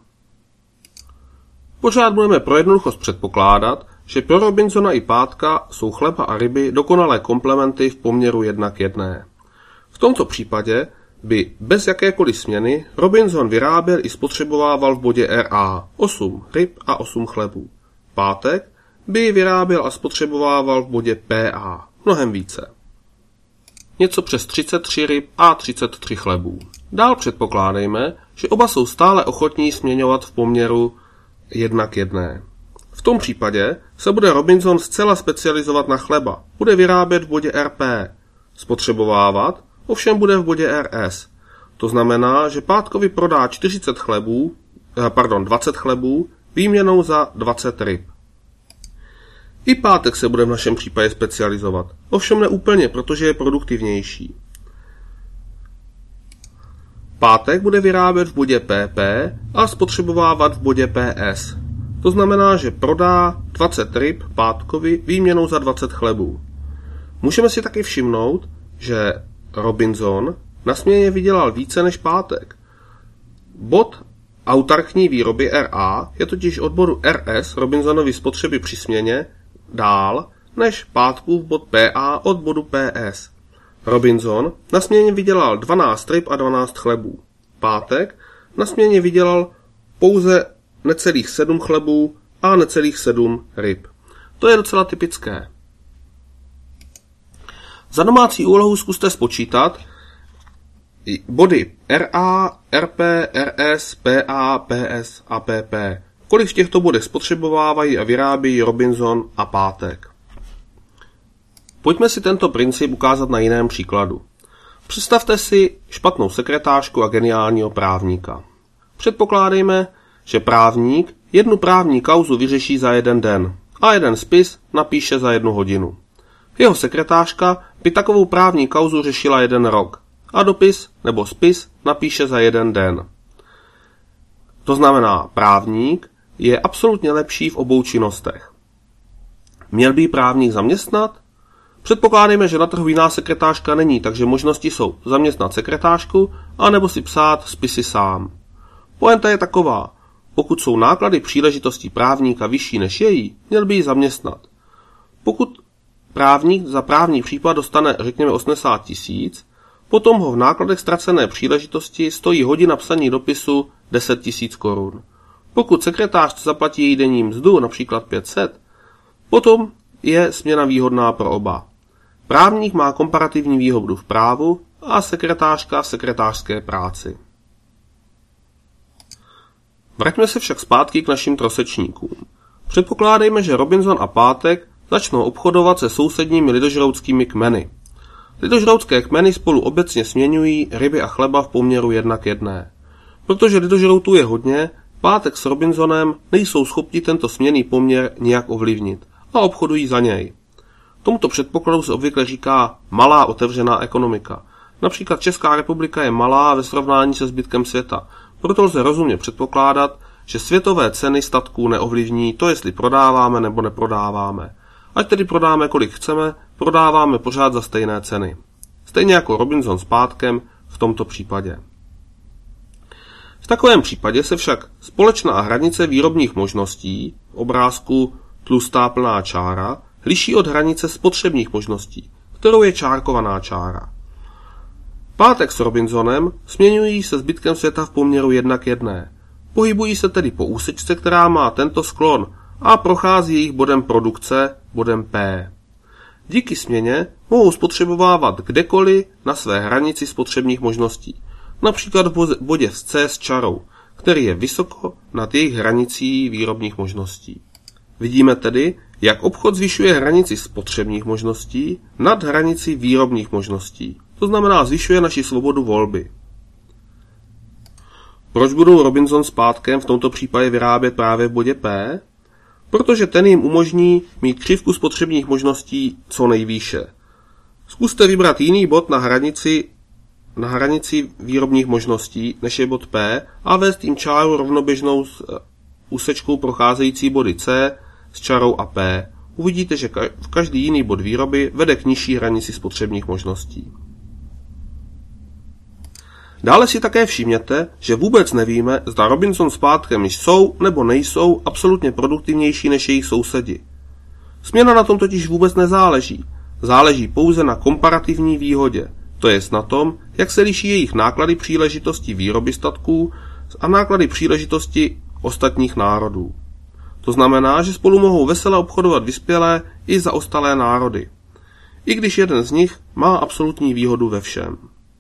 Pořád budeme pro jednoduchost předpokládat, že pro Robinsona i pátka jsou chleba a ryby dokonalé komplementy v poměru 1:1. V tomto případě by bez jakékoliv směny Robinson vyráběl i spotřebovával v bodě RA 8 ryb a 8 chlebů. Pátek by vyráběl a spotřebovával v bodě PA mnohem více. Něco přes 33 ryb a 33 chlebů. Dál předpokládejme, že oba jsou stále ochotní směňovat v poměru 1:1. V tom případě se bude Robinson zcela specializovat na chleba. Bude vyrábět v bodě RP. Spotřebovávat ovšem bude v bodě RS. To znamená, že pátkovi prodá 20 chlebů výměnou za 20 ryb. I pátek se bude v našem případě specializovat. Ovšem ne úplně, protože je produktivnější. Pátek bude vyrábět v bodě PP a spotřebovávat v bodě PS. To znamená, že prodá 20 ryb pátkovi výměnou za 20 chlebů. Můžeme si taky všimnout, že Robinson na směně vydělal více než pátek. Bod autarkní výroby RA je totiž od bodu RS Robinsonovy spotřeby při směně dál než pátkův bod PA od bodu PS. Robinson na směně vydělal 12 ryb a 12 chlebů. Pátek na směně vydělal pouze necelých 7 chlebů a necelých 7 ryb. To je docela typické. Za domácí úlohu zkuste spočítat body RA, RP, RS, PA, PS a PP. Kolik v těchto bodech spotřebovávají a vyrábějí Robinson a pátek. Pojďme si tento princip ukázat na jiném příkladu. Představte si špatnou sekretářku a geniálního právníka. Předpokládejme, že právník 1 právní kauzu vyřeší za 1 den a 1 spis napíše za 1 hodinu. Jeho sekretářka by takovou právní kauzu řešila 1 rok a dopis nebo spis napíše za 1 den. To znamená, právník je absolutně lepší v obou činnostech. Měl by právník zaměstnat? Předpokládejme, že na trhu jiná sekretářka není, takže možnosti jsou zaměstnat sekretářku anebo si psát spisy sám. Pointa je taková, pokud jsou náklady příležitostí právníka vyšší než její, měl by ji zaměstnat. Pokud právník za právní případ dostane řekněme 80 000, potom ho v nákladech ztracené příležitosti stojí hodina psaní dopisu 10 000 korun. Pokud sekretář zaplatí její denní mzdu, například 500, potom je směna výhodná pro oba. Právník má komparativní výhodu v právu a sekretářka v sekretářské práci. Vraťme se však zpátky k našim trosečníkům. Předpokládejme, že Robinson a pátek začnou obchodovat se sousedními lidožroutskými kmeny. Lidožroutské kmeny spolu obecně směňují ryby a chleba v poměru 1:1. Protože lidožroutů je hodně, pátek s Robinsonem nejsou schopni tento směnný poměr nijak ovlivnit a obchodují za něj. Tomuto předpokladu se obvykle říká malá otevřená ekonomika. Například Česká republika je malá ve srovnání se zbytkem světa, proto lze rozumně předpokládat, že světové ceny statků neovlivní to, jestli prodáváme nebo neprodáváme. Ať tedy prodáme kolik chceme, prodáváme pořád za stejné ceny. stejně jako Robinson s pátkem v tomto případě. V takovém případě se však společná hranice výrobních možností v obrázku tlustá plná čára liší od hranice spotřebních možností, kterou je čárkovaná čára. Pátek s Robinsonem směňují se zbytkem světa v poměru 1:1. Pohybují se tedy po úsečce, která má tento sklon a prochází jejich bodem produkce, bodem P. Díky směně mohou spotřebovávat kdekoliv na své hranici spotřebních možností, například v bodě C s čarou, který je vysoko nad jejich hranicí výrobních možností. Vidíme tedy, jak obchod zvyšuje hranici spotřebních možností nad hranici výrobních možností. To znamená, zvyšuje naši svobodu volby. Proč budou Robinson s pátkem v tomto případě vyrábět právě v bodě P? Protože ten jim umožní mít křivku spotřebních možností co nejvýše. Zkuste vybrat jiný bod na hranici výrobních možností, než je bod P, a vést tím čáru rovnoběžnou s úsečkou procházející body C s čarou a P. Uvidíte, že každý jiný bod výroby vede k nižší hranici spotřebních možností. Dále si také všimněte, že vůbec nevíme, zda Robinson s pátkem jsou nebo nejsou absolutně produktivnější než jejich sousedi. Směna na tom totiž vůbec nezáleží. Záleží pouze na komparativní výhodě, to jest na tom, jak se liší jejich náklady příležitosti výroby statků a náklady příležitosti ostatních národů. To znamená, že spolu mohou vesele obchodovat vyspělé i zaostalé národy, i když jeden z nich má absolutní výhodu ve všem.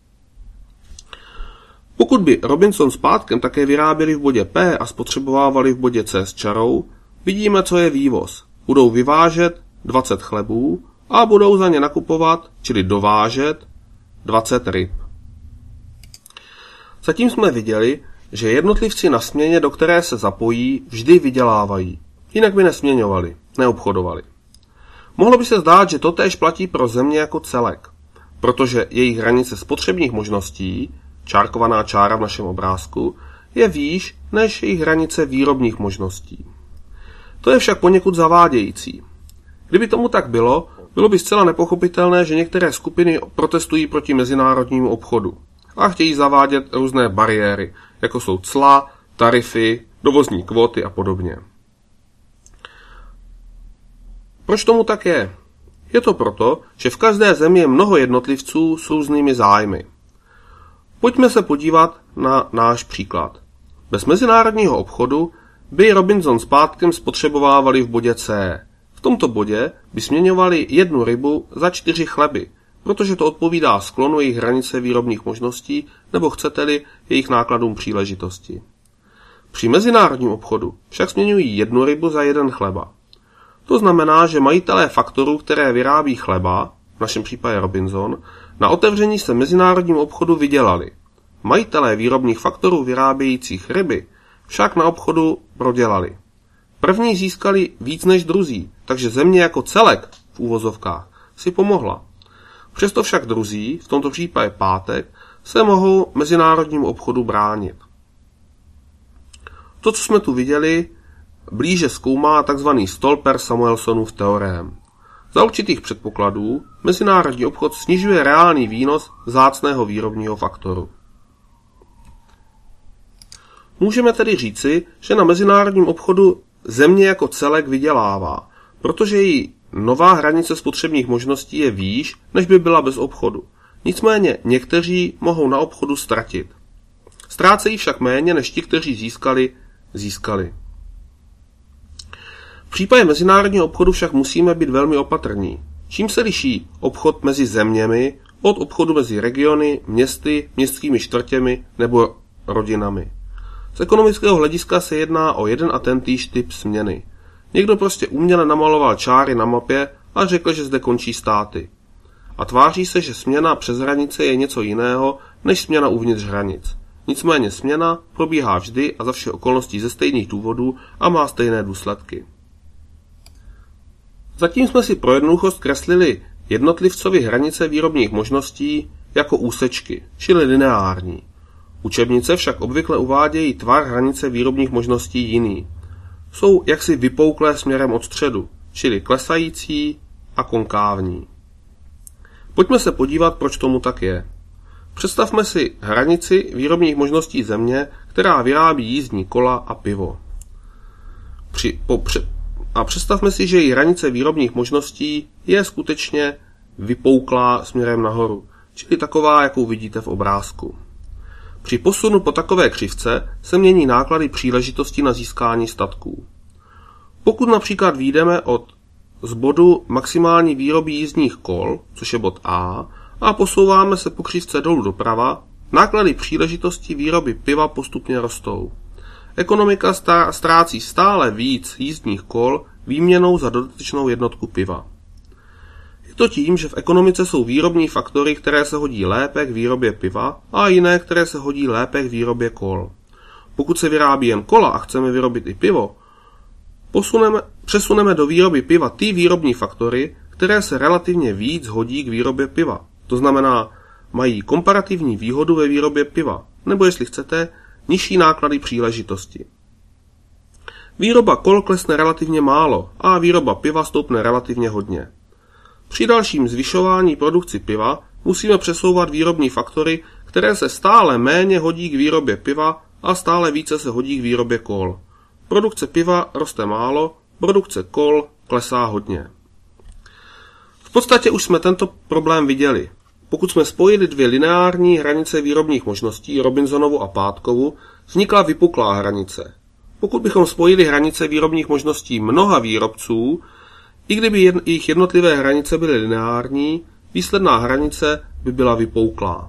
Pokud by Robinson s pátkem také vyráběli v bodě P a spotřebovávali v bodě C s čarou, vidíme, co je vývoz. Budou vyvážet 20 chlebů a budou za ně nakupovat, čili dovážet, 20 ryb. Zatím jsme viděli, že jednotlivci na směně, do které se zapojí, vždy vydělávají. Jinak by nesměňovali, neobchodovali. Mohlo by se zdát, že totéž platí pro země jako celek, protože jejich hranice spotřebních možností, čárkovaná čára v našem obrázku, je výš než jejich hranice výrobních možností. To je však poněkud zavádějící. Kdyby tomu tak bylo, bylo by zcela nepochopitelné, že některé skupiny protestují proti mezinárodnímu obchodu a chtějí zavádět různé bariéry, jako jsou cla, tarify, dovozní kvóty a podobně. Proč tomu tak je? Je to proto, že v každé zemi je mnoho jednotlivců s různými zájmy. Pojďme se podívat na náš příklad. Bez mezinárodního obchodu by Robinson s pátkem spotřebovávali v bodě C. V tomto bodě by směňovali 1 rybu za 4 chleby, protože to odpovídá sklonu jejich hranice výrobních možností, nebo chcete-li jejich nákladům příležitosti. Při mezinárodním obchodu však směňují 1 rybu za 1 chleba. To znamená, že majitelé faktorů, které vyrábí chleba, v našem případě Robinson, na otevření se mezinárodním obchodu vydělali. Majitelé výrobních faktorů vyrábějících ryby však na obchodu prodělali. První získali víc než druzí, takže země jako celek, v úvozovkách, si pomohla. Přesto však druzí, v tomto případě pátek, se mohou mezinárodnímu obchodu bránit. To, co jsme tu viděli, blíže zkoumá tzv. Stolper-Samuelsonův teorém. Za určitých předpokladů mezinárodní obchod snižuje reálný výnos vzácného výrobního faktoru. Můžeme tedy říci, že na mezinárodním obchodu země jako celek vydělává, protože její nová hranice spotřebních možností je výš, než by byla bez obchodu. Nicméně někteří mohou na obchodu ztratit. Ztrácejí však méně, než ti, kteří získali. V případě mezinárodního obchodu však musíme být velmi opatrní. Čím se liší obchod mezi zeměmi od obchodu mezi regiony, městy, městskými čtvrtěmi nebo rodinami? Z ekonomického hlediska se jedná o jeden a tentýž typ směny. Někdo prostě uměle namaloval čáry na mapě a řekl, že zde končí státy. A tváří se, že směna přes hranice je něco jiného než směna uvnitř hranic. Nicméně směna probíhá vždy a za všech okolností ze stejných důvodů a má stejné důsledky. Zatím jsme si pro jednoduchost kreslili jednotlivcovi hranice výrobních možností jako úsečky, čili lineární. Učebnice však obvykle uvádějí tvar hranice výrobních možností jiný. Jsou jaksi vypouklé směrem od středu, čili klesající a konkávní. Pojďme se podívat, proč tomu tak je. Představme si hranici výrobních možností země, která vyrábí jízdní kola a pivo. A představme si, že její hranice výrobních možností je skutečně vypouklá směrem nahoru, čili taková, jakou vidíte v obrázku. Při posunu po takové křivce se mění náklady příležitosti na získání statků. Pokud například vyjdeme z bodu maximální výroby jízdních kol, což je bod A posouváme se po křivce dolů doprava, náklady příležitosti výroby piva postupně rostou. Ekonomika ztrácí stále víc jízdních kol výměnou za dodatečnou jednotku piva. Je to tím, že v ekonomice jsou výrobní faktory, které se hodí lépe k výrobě piva a jiné, které se hodí lépe k výrobě kol. Pokud se vyrábí jen kola a chceme vyrobit i pivo, přesuneme do výroby piva ty výrobní faktory, které se relativně víc hodí k výrobě piva. To znamená, mají komparativní výhodu ve výrobě piva, nebo jestli chcete, nižší náklady příležitosti. Výroba kol klesne relativně málo a výroba piva stoupne relativně hodně. Při dalším zvyšování produkci piva musíme přesouvat výrobní faktory, které se stále méně hodí k výrobě piva a stále více se hodí k výrobě kol. Produkce piva roste málo, produkce kol klesá hodně. V podstatě už jsme tento problém viděli. Pokud jsme spojili dvě lineární hranice výrobních možností, Robinsonovu a Pátkovu, vznikla vypuklá hranice. Pokud bychom spojili hranice výrobních možností mnoha výrobců, i kdyby jejich jednotlivé hranice byly lineární, výsledná hranice by byla vypouklá.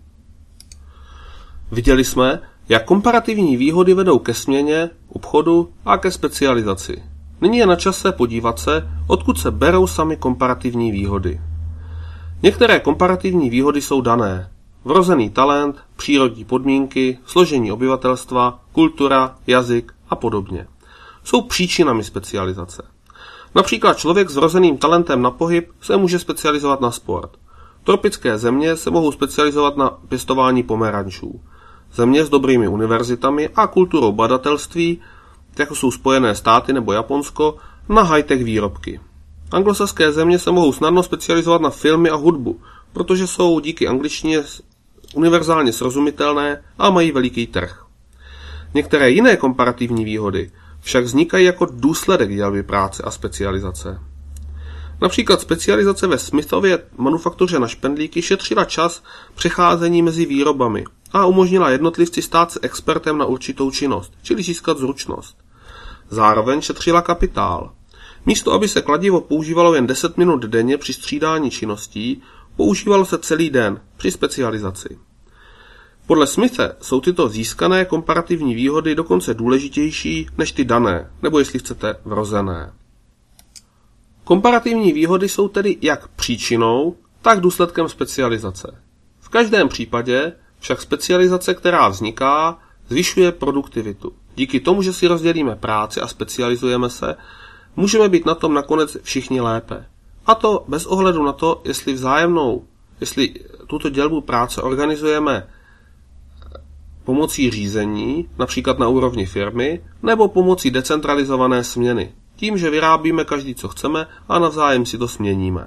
Viděli jsme, jak komparativní výhody vedou ke směně, obchodu a ke specializaci. Nyní je na čase podívat se, odkud se berou samy komparativní výhody. Některé komparativní výhody jsou dané. Vrozený talent, přírodní podmínky, složení obyvatelstva, kultura, jazyk a podobně. Jsou příčinami specializace. Například člověk s vrozeným talentem na pohyb se může specializovat na sport. Tropické země se mohou specializovat na pěstování pomerančů. Země s dobrými univerzitami a kulturou badatelství, jako jsou Spojené státy nebo Japonsko, na high-tech výrobky. Anglosaské země se mohou snadno specializovat na filmy a hudbu, protože jsou díky angličtině univerzálně srozumitelné a mají veliký trh. Některé jiné komparativní výhody však vznikají jako důsledek dělby práce a specializace. Například specializace ve Smithově manufaktuře na špendlíky šetřila čas přecházení mezi výrobami a umožnila jednotlivci stát se expertem na určitou činnost, čili získat zručnost. Zároveň šetřila kapitál. Místo, aby se kladivo používalo jen 10 minut denně při střídání činností, používalo se celý den při specializaci. Podle Smithe jsou tyto získané komparativní výhody dokonce důležitější než ty dané, nebo jestli chcete vrozené. Komparativní výhody jsou tedy jak příčinou, tak důsledkem specializace. V každém případě však specializace, která vzniká, zvyšuje produktivitu. Díky tomu, že si rozdělíme práci a specializujeme se, můžeme být na tom nakonec všichni lépe. A to bez ohledu na to, jestli tuto dělbu práce organizujeme pomocí řízení, například na úrovni firmy, nebo pomocí decentralizované směny, tím, že vyrábíme každý, co chceme a navzájem si to směníme.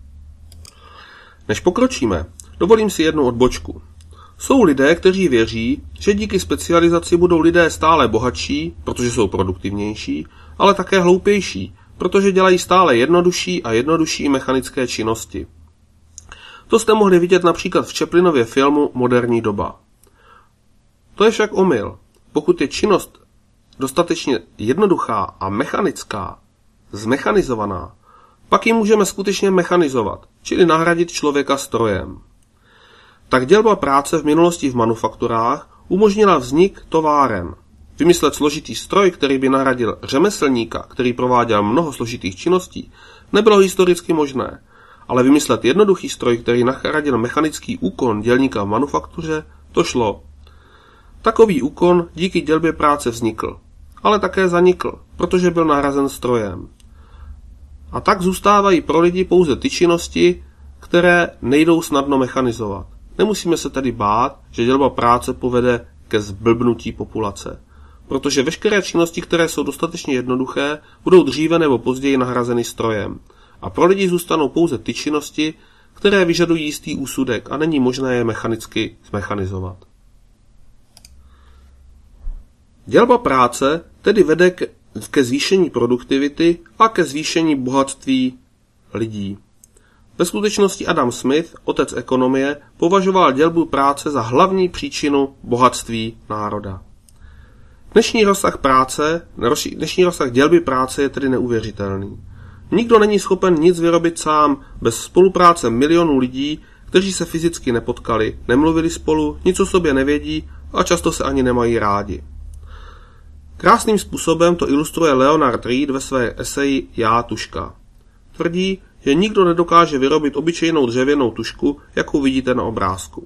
Než pokročíme, dovolím si jednu odbočku. Jsou lidé, kteří věří, že díky specializaci budou lidé stále bohatší, protože jsou produktivnější, ale také hloupější, protože dělají stále jednodušší a jednodušší mechanické činnosti. To jste mohli vidět například v Chaplinově filmu Moderní doba. To je však omyl. Pokud je činnost dostatečně jednoduchá a mechanická, zmechanizovaná, pak ji můžeme skutečně mechanizovat, čili nahradit člověka strojem. Tak dělba práce v minulosti v manufakturách umožnila vznik továren. Vymyslet složitý stroj, který by nahradil řemeslníka, který prováděl mnoho složitých činností, nebylo historicky možné, ale vymyslet jednoduchý stroj, který nahradil mechanický úkon dělníka v manufaktuře, to šlo. Takový úkon díky dělbě práce vznikl, ale také zanikl, protože byl nahrazen strojem. A tak zůstávají pro lidi pouze ty činnosti, které nejdou snadno mechanizovat. Nemusíme se tedy bát, že dělba práce povede ke zblbnutí populace, protože veškeré činnosti, které jsou dostatečně jednoduché, budou dříve nebo později nahrazeny strojem. A pro lidi zůstanou pouze ty činnosti, které vyžadují jistý úsudek a není možné je mechanicky zmechanizovat. Dělba práce tedy vede ke zvýšení produktivity a ke zvýšení bohatství lidí. Ve skutečnosti Adam Smith, otec ekonomie, považoval dělbu práce za hlavní příčinu bohatství národa. Dnešní rozsah dělby práce je tedy neuvěřitelný. Nikdo není schopen nic vyrobit sám bez spolupráce milionů lidí, kteří se fyzicky nepotkali, nemluvili spolu, nic o sobě nevědí a často se ani nemají rádi. Krásným způsobem to ilustruje Leonard Reed ve své eseji Já tužka. Tvrdí, že nikdo nedokáže vyrobit obyčejnou dřevěnou tužku, jakou vidíte na obrázku.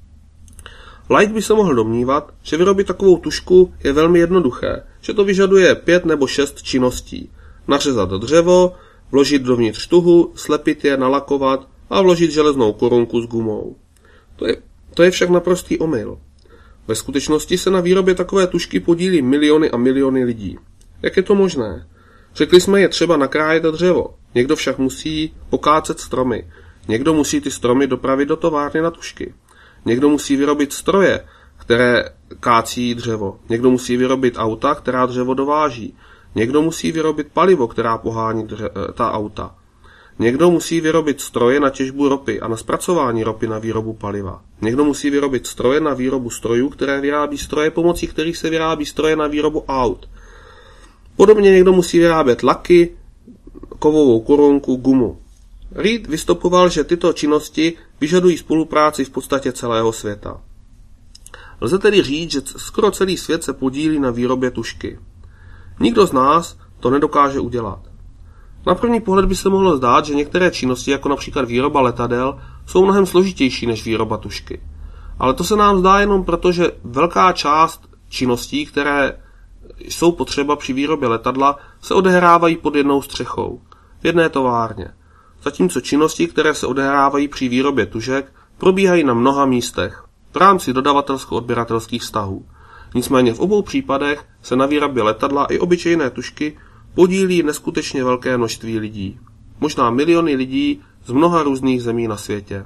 Laik by se mohl domnívat, že vyrobit takovou tužku je velmi jednoduché, že to vyžaduje 5 nebo 6 činností. Nařezat dřevo, vložit dovnitř tuhu, slepit je, nalakovat a vložit železnou korunku s gumou. To je však naprostý omyl. Ve skutečnosti se na výrobě takové tužky podílí miliony a miliony lidí. Jak je to možné? Řekli jsme, je třeba nakrájet dřevo. Někdo však musí pokácet stromy. Někdo musí ty stromy dopravit do továrny na tužky. Někdo musí vyrobit stroje, které kácí dřevo. Někdo musí vyrobit auta, která dřevo dováží. Někdo musí vyrobit palivo, která pohání ta auta. Někdo musí vyrobit stroje na těžbu ropy a na zpracování ropy na výrobu paliva. Někdo musí vyrobit stroje na výrobu strojů, které vyrábí stroje, pomocí kterých se vyrábí stroje na výrobu aut. Podobně někdo musí vyrábět laky, kovovou korunku, gumu. Reed vystupoval, že tyto činnosti vyžadují spolupráci v podstatě celého světa. Lze tedy říct, že skoro celý svět se podílí na výrobě tužky. Nikdo z nás to nedokáže udělat. Na první pohled by se mohlo zdát, že některé činnosti, jako například výroba letadel, jsou mnohem složitější než výroba tužky. Ale to se nám zdá jenom proto, že velká část činností, které jsou potřeba při výrobě letadla, se odehrávají pod jednou střechou, v jedné továrně. Zatímco činnosti, které se odehrávají při výrobě tužek, probíhají na mnoha místech, v rámci dodavatelsko-odběratelských vztahů. Nicméně v obou případech se na výrobě letadla i obyčejné tužky podílí neskutečně velké množství lidí. Možná miliony lidí z mnoha různých zemí na světě.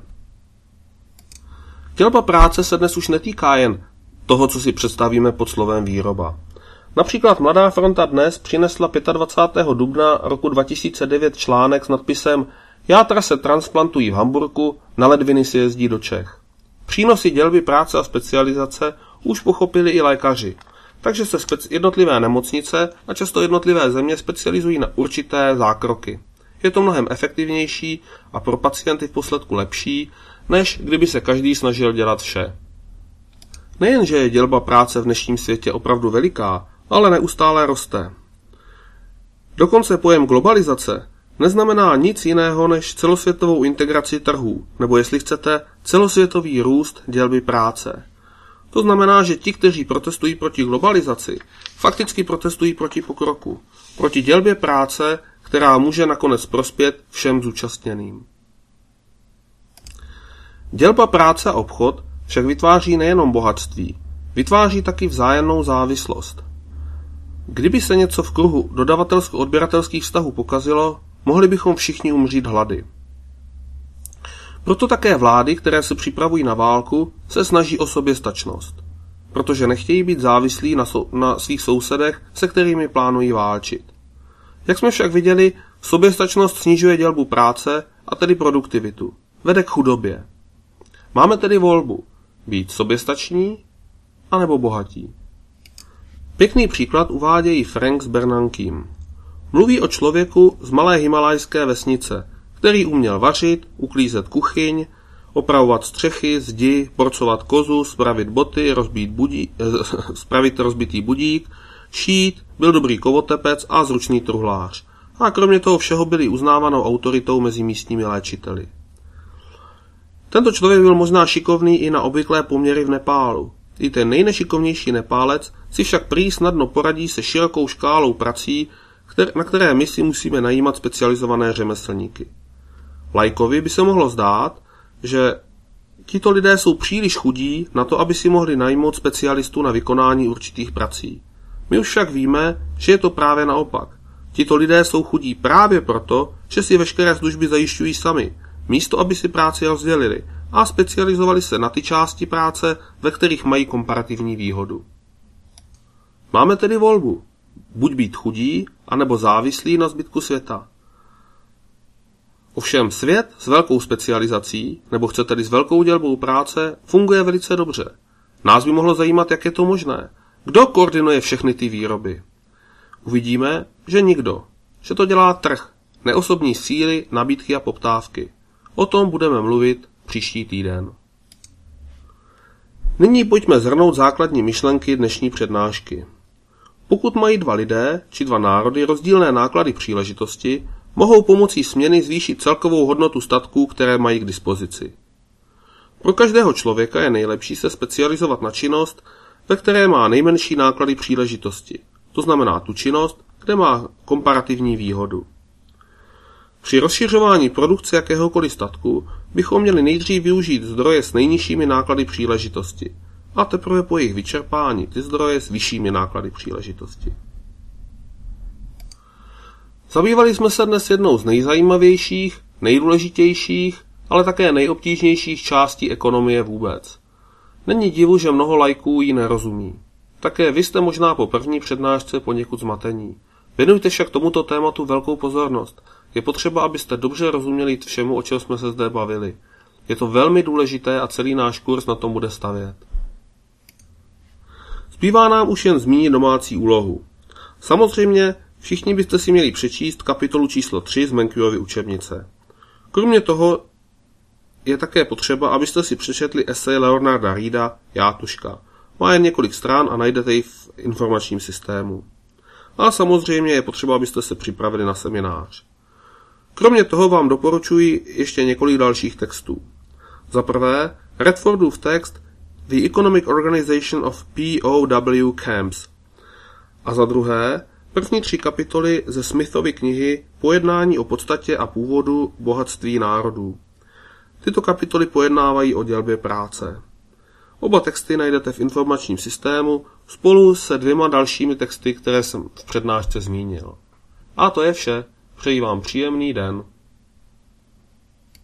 Dělba práce se dnes už netýká jen toho, co si představíme pod slovem výroba. Například Mladá fronta dnes přinesla 25. dubna roku 2009 článek s nadpisem Játra se transplantují v Hamburku, na ledviny se jezdí do Čech. Přínosy dělby práce a specializace už pochopili i lékaři, takže se jednotlivé nemocnice a často jednotlivé země specializují na určité zákroky. Je to mnohem efektivnější a pro pacienty v posledku lepší, než kdyby se každý snažil dělat vše. Nejenže je dělba práce v dnešním světě opravdu veliká, ale neustále roste. Dokonce pojem globalizace neznamená nic jiného než celosvětovou integraci trhů, nebo jestli chcete, celosvětový růst dělby práce. To znamená, že ti, kteří protestují proti globalizaci, fakticky protestují proti pokroku, proti dělbě práce, která může nakonec prospět všem zúčastněným. Dělba práce a obchod však vytváří nejenom bohatství, vytváří taky vzájemnou závislost. Kdyby se něco v kruhu dodavatelsko-odběratelských vztahů pokazilo, mohli bychom všichni umřít hlady. Proto také vlády, které se připravují na válku, se snaží o soběstačnost, protože nechtějí být závislí na svých sousedech, se kterými plánují válčit. Jak jsme však viděli, soběstačnost snižuje dělbu práce a tedy produktivitu, vede k chudobě. Máme tedy volbu být soběstační anebo bohatí. Pěkný příklad uvádějí Frank s Bernankým. Mluví o člověku z malé himalajské vesnice, který uměl vařit, uklízet kuchyň, opravovat střechy, zdi, porcovat kozu, spravit boty, spravit rozbitý budík, šít, byl dobrý kovotepec a zručný truhlář. A kromě toho všeho byli uznávanou autoritou mezi místními léčiteli. Tento člověk byl možná šikovný i na obvyklé poměry v Nepálu. I ten nejnešikovnější Nepálec si však prý snadno poradí se širokou škálou prací, na které my si musíme najímat specializované řemeslníky. Laikovi by se mohlo zdát, že tito lidé jsou příliš chudí na to, aby si mohli najmout specialistu na vykonání určitých prací. My už však víme, že je to právě naopak. Tito lidé jsou chudí právě proto, že si veškeré služby zajišťují sami, místo aby si práci rozdělili a specializovali se na ty části práce, ve kterých mají komparativní výhodu. Máme tedy volbu. Buď být chudí, anebo závislí na zbytku světa. Ovšem svět s velkou specializací, nebo chcete-li s velkou dělbou práce, funguje velice dobře. Nás by mohlo zajímat, jak je to možné. Kdo koordinuje všechny ty výroby? Uvidíme, že nikdo. Že to dělá trh, neosobní síly, nabídky a poptávky. O tom budeme mluvit příští týden. Nyní pojďme shrnout základní myšlenky dnešní přednášky. Pokud mají dva lidé či dva národy rozdílné náklady příležitosti, mohou pomocí směny zvýšit celkovou hodnotu statků, které mají k dispozici. Pro každého člověka je nejlepší se specializovat na činnost, ve které má nejmenší náklady příležitosti. To znamená tu činnost, kde má komparativní výhodu. Při rozšiřování produkce jakéhokoliv statku bychom měli nejdřív využít zdroje s nejnižšími náklady příležitosti a teprve po jejich vyčerpání ty zdroje s vyššími náklady příležitosti. Zabývali jsme se dnes jednou z nejzajímavějších, nejdůležitějších, ale také nejobtížnějších částí ekonomie vůbec. Není divu, že mnoho laiků ji nerozumí. Také vy jste možná po první přednášce poněkud zmatení. Věnujte však tomuto tématu velkou pozornost. Je potřeba, abyste dobře rozuměli všemu, o čem jsme se zde bavili. Je to velmi důležité a celý náš kurz na tom bude stavět. Zbývá nám už jen zmínit domácí úlohu. Samozřejmě všichni byste si měli přečíst kapitolu číslo 3 z Mankiewovy učebnice. Kromě toho je také potřeba, abyste si přečetli esej Leonarda Reada Játuška. Má jen několik strán a najdete ji v informačním systému. A samozřejmě je potřeba, abyste se připravili na seminář. Kromě toho vám doporučuji ještě několik dalších textů. Za prvé, Redfordův text The Economic Organization of POW Camps. A za druhé, první 3 kapitoly ze Smithovy knihy Pojednání o podstatě a původu bohatství národů. Tyto kapitoly pojednávají o dělbě práce. Oba texty najdete v informačním systému spolu se 2 dalšími texty, které jsem v přednášce zmínil. A to je vše. Přeji vám příjemný den.